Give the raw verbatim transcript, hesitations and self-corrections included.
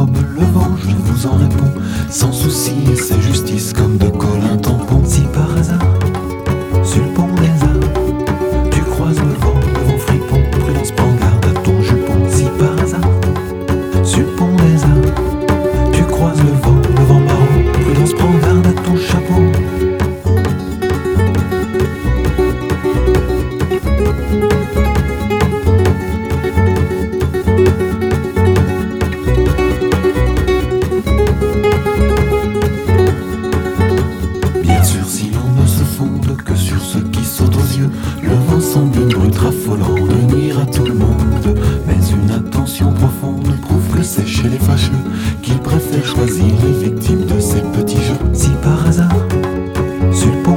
comme le vent, je vous en réponds, sans souci, et c'est justice comme de colle un tampon. Si par hasard, sur le pont des arts, tu croises le vent, le vent fripon, prudence, prends garde à ton jupon. Si par hasard, sur le pont des arts, tu croises le vent, le vent marron, prudence, prends garde à ton chapeau. Bien sûr, si l'on ne se fonde que sur ce qui saute aux yeux, le vent semble une brute raffolant de nuire à tout le monde. Mais une attention profonde prouve que c'est chez les fâcheux qu'il préfère choisir les victimes de ces petits jeux. Si par hasard, sur le pont